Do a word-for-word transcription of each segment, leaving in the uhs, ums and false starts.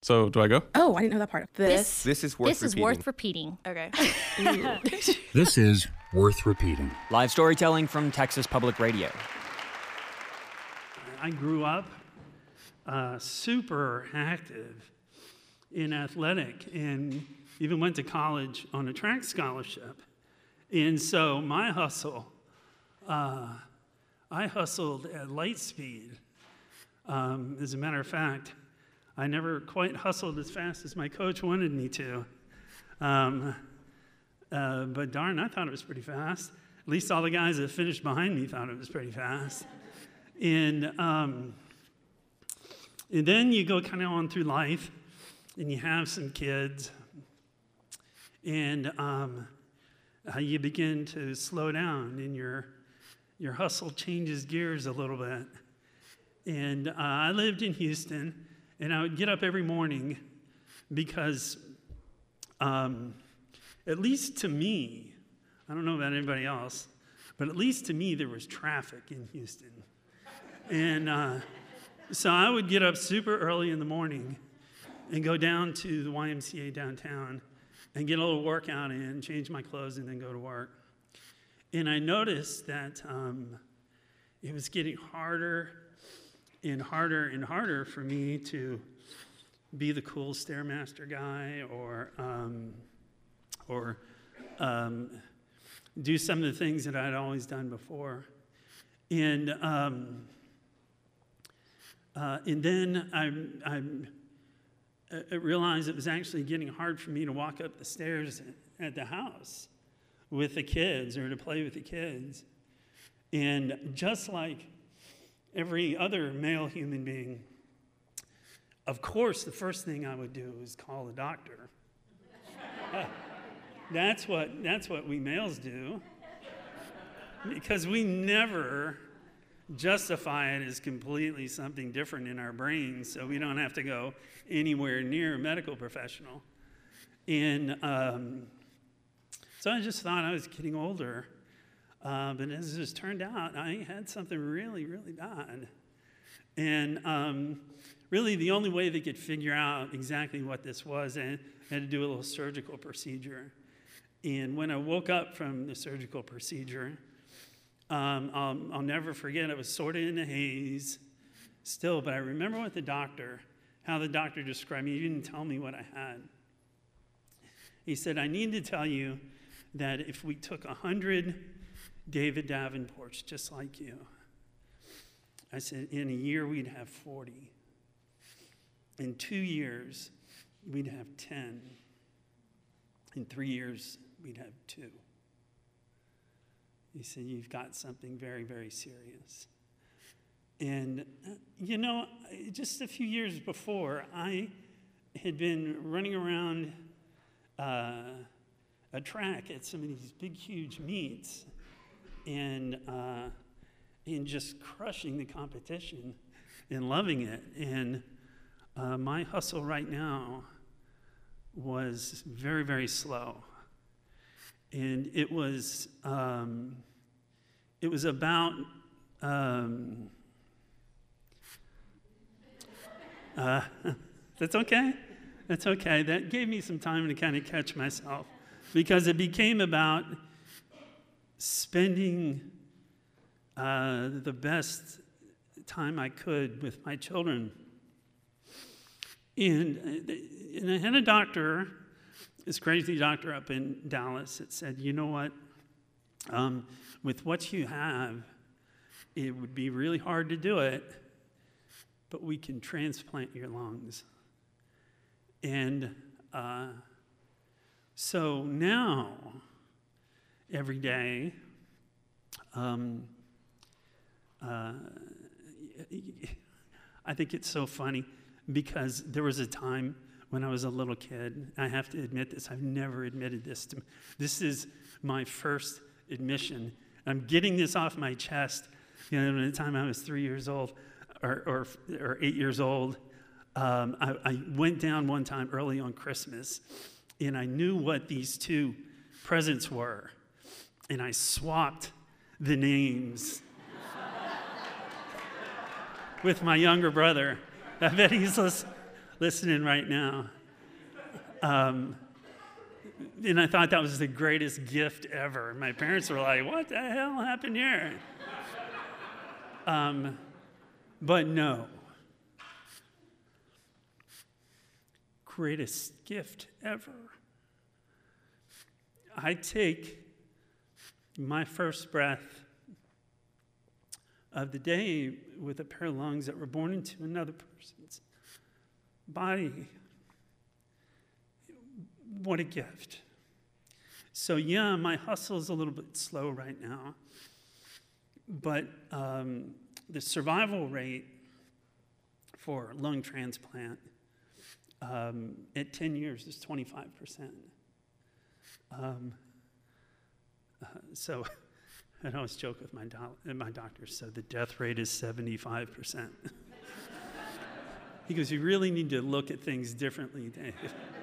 So do I go? Oh, I didn't know that part. This, This is worth this is repeating. worth repeating. Okay. This is worth repeating. Live storytelling from Texas Public Radio. I grew up uh, super active in athletic and even went to college on a track scholarship. And so my hustle, uh, I hustled at light speed. Um, as a matter of fact, I never quite hustled as fast as my coach wanted me to. Um, uh, but darn, I thought it was pretty fast. At least all the guys that finished behind me thought it was pretty fast. And, um, and then you go kind of on through life, and you have some kids, and um, uh, you begin to slow down, and your, your hustle changes gears a little bit. And uh, I lived in Houston, and I would get up every morning because, um, at least to me, I don't know about anybody else, but at least to me, there was traffic in Houston. And uh, so I would get up super early in the morning and go down to the Y M C A downtown and get a little workout in, change my clothes, and then go to work. And I noticed that um, it was getting harder and harder and harder for me to be the cool Stairmaster guy or um, or um, do some of the things that I'd always done before. And um, uh, and then I, I, I realized it was actually getting hard for me to walk up the stairs at, at the house with the kids or to play with the kids. And just like every other male human being, of course, the first thing I would do is call the doctor. that's what that's what we males do, because we never justify it as completely something different in our brains, so we don't have to go anywhere near a medical professional. And um, so I just thought I was getting older. Uh, but as it turned out, I had something really, really bad. And um, really the only way they could figure out exactly what this was, I had to do a little surgical procedure. And when I woke up from the surgical procedure, um, I'll, I'll never forget, I was sort of in a haze still, but I remember what the doctor, how the doctor described me. He didn't tell me what I had. He said, I need to tell you that if we took a hundred David Davenports just like you, I said, in a year we'd have forty. In two years, we'd have ten. In three years, we'd have two. He said, you've got something very, very serious. And, uh, you know, just a few years before, I had been running around uh, a track at some of these big, huge meets, and uh, and just crushing the competition and loving it. And uh, my hustle right now was very, very slow. And it was um, it was about um, uh, that's okay. That's okay. That gave me some time to kind of catch myself, because it became about spending uh, the best time I could with my children. And, and I had a doctor, this crazy doctor up in Dallas, that said, you know what, um, with what you have, it would be really hard to do it, but we can transplant your lungs. And uh, so now, every day, um, uh, I think it's so funny, because there was a time when I was a little kid, I have to admit this, I've never admitted this to me. This is my first admission. I'm getting this off my chest. You know, at the time I was three years old, or or, or eight years old, um, I, I went down one time early on Christmas, and I knew what these two presents were. And I swapped the names with my younger brother. I bet he's listening. listening right now. Um, and I thought that was the greatest gift ever. My parents were like, what the hell happened here? Um, but no. Greatest gift ever. I take my first breath of the day with a pair of lungs that were born into another person's body. What a gift. So yeah, my hustle is a little bit slow right now, but um, the survival rate for lung transplant um, at ten years is twenty-five percent. Um, uh, so I always joke with my, do- my doctor, so the death rate is seventy-five percent. He goes, you really need to look at things differently, Dave.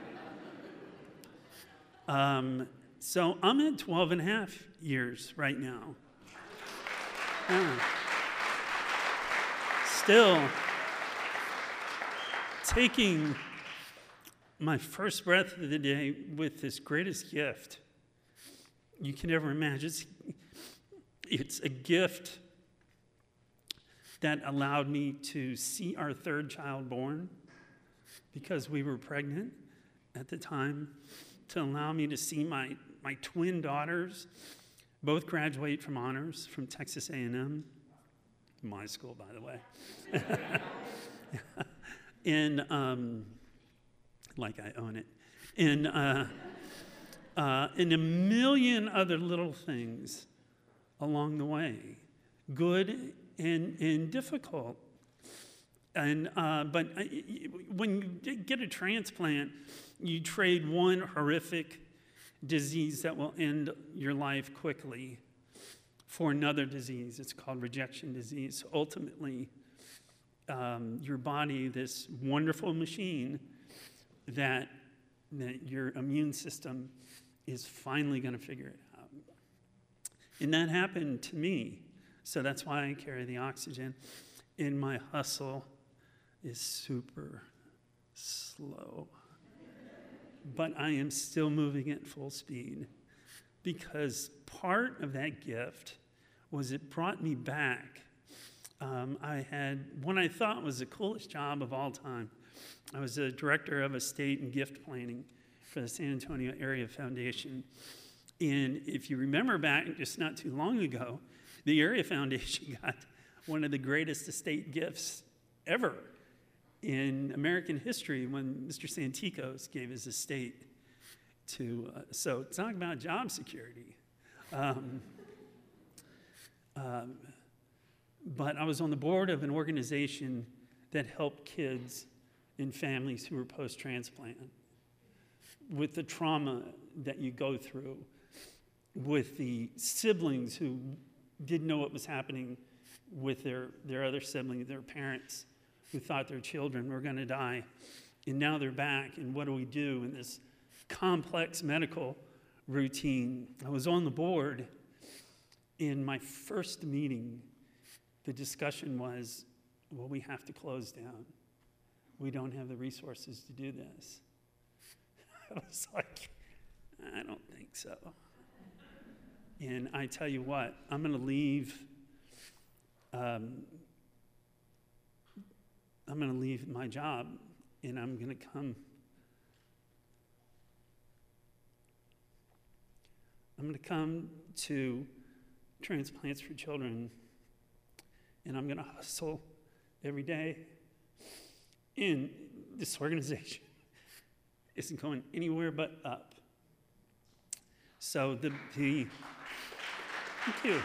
Um, so I'm at twelve and a half years right now. Yeah. Still taking my first breath of the day with this greatest gift you can ever imagine. It's, it's a gift that allowed me to see our third child born because we were pregnant at the time, to allow me to see my, my twin daughters both graduate from honors from Texas A and M, my school, by the way. and um, like I own it. And, uh, uh, and a million other little things along the way, good and, and difficult. And, uh, but when you get a transplant, you trade one horrific disease that will end your life quickly for another disease. It's called rejection disease. Ultimately, um, your body, this wonderful machine that, that your immune system is finally going to figure it out. And that happened to me. So that's why I carry the oxygen. And my hustle is super slow. But I am still moving at full speed because part of that gift was it brought me back. Um, I had what I thought was the coolest job of all time. I was a director of estate and gift planning for the San Antonio Area Foundation. And if you remember back just not too long ago, the Area Foundation got one of the greatest estate gifts ever in American history when Mister Santikos gave his estate to, uh, so talk about job security. Um, um, but I was on the board of an organization that helped kids and families who were post-transplant with the trauma that you go through, with the siblings who didn't know what was happening with their, their other siblings, their parents, who thought their children were going to die. And now they're back, and what do we do in this complex medical routine? I was on the board. In my first meeting, the discussion was, well, we have to close down. We don't have the resources to do this. I was like, I don't think so. And I tell you what, I'm going to leave um, I'm going to leave my job, and I'm going to come. I'm going to come to Transplants for Children, and I'm going to hustle every day. And this organization isn't going anywhere but up. So the, the thank you.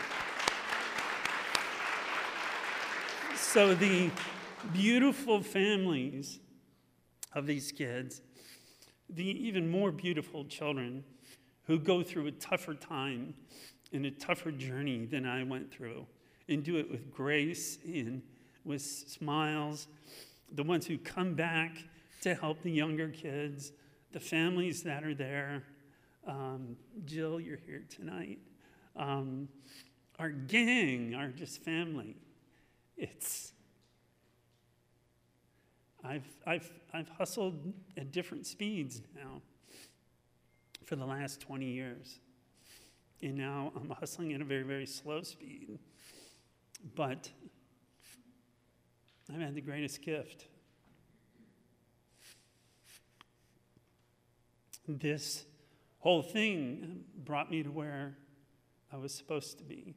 So the beautiful families of these kids, the even more beautiful children who go through a tougher time and a tougher journey than I went through, and do it with grace and with smiles, the ones who come back to help the younger kids, the families that are there. Um, Jill, you're here tonight. Um, our gang, our just family. It's, I've, I've, I've hustled at different speeds now for the last twenty years. And now I'm hustling at a very, very slow speed. But I've had the greatest gift. This whole thing brought me to where I was supposed to be.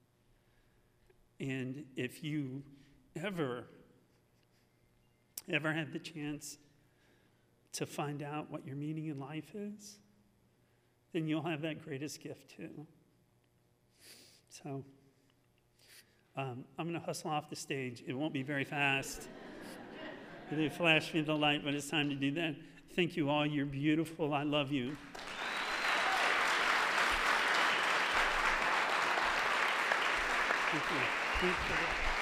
And if you ever, ever had the chance to find out what your meaning in life is, then you'll have that greatest gift too. So um, I'm going to hustle off the stage. It won't be very fast. They flash me the light, but it's time to do that. Thank you all. You're beautiful. I love you. Thank you. Thank you.